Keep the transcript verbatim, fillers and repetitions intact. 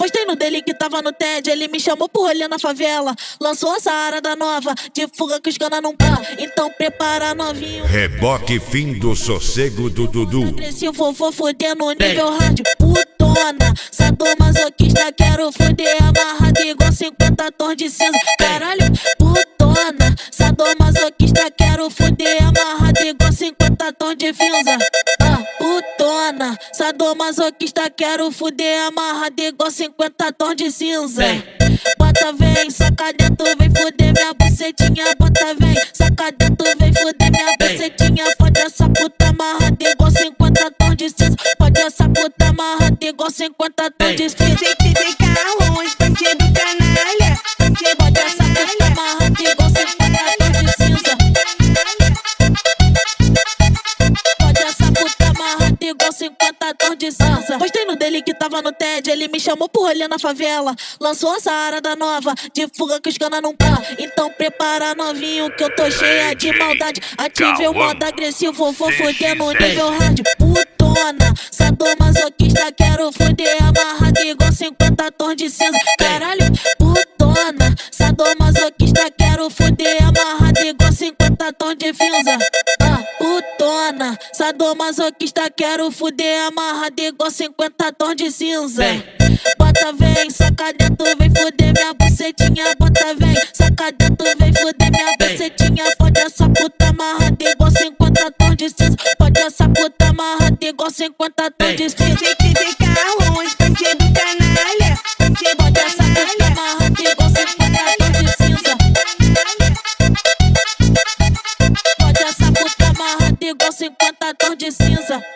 Postei no dele que tava no T E D, ele me chamou por rolê na favela. Lançou a Saara da nova, de fuga que os cana não pá. Então prepara novinho. Reboque fim do sossego do Dudu. Agressivo, vou foder no nível hard. Putona, sadomasoquista, quero foder amarrado igual cinquenta tons de cinza. Caralho, putona, sadomasoquista, quero foder amarrado igual cinquenta tons de cinza. Ah, putona, sadomasoquista, quero foder amarrado igual cinquenta tons de cinza. Bota vem, saca dentro, vem foder minha bucetinha. Bota vem, saca dentro, vem foder minha bucetinha. Fode essa puta amarrada igual cinquenta tons de cinza. Fode essa puta amarrada igual cinquenta tons de cinza. Você fica longe, você do canalha. Você Fode essa puta amarrada igual cinquenta tons de cinza. Fode essa puta amarrada igual cinquenta tons de cinza. Postei no dele que tava no T E D, ele me chamou por rolê na favela. Lançou a Saara da nova, de fuga que os cana não pá. Então prepara novinho que eu tô cheia de maldade. Ative o modo agressivo, vou foder no nível hard. Putona, sadomasoquista, quero foder amarrado igual cinquenta tons de cinza. Caralho, putona, sadomasoquista, quero foder amarrado igual cinquenta tons de cinza. Ah, putona, sadomasoquista, quero foder amarrado igual cinquenta tons de cinza. Bota vem, saca dentro, vem foder minha bucetinha. Bota vem, saca dentro, vem foder minha bucetinha. Fode essa puta amarrada igual cinquenta tons de cinza. Fode essa puta amarrada igual cinquenta tons de cinza. Você fica longe, você do canalha. Você Fode essa puta amarrada igual cinquenta tons de cinza. Fode essa puta amarrada igual cinquenta tons de cinza.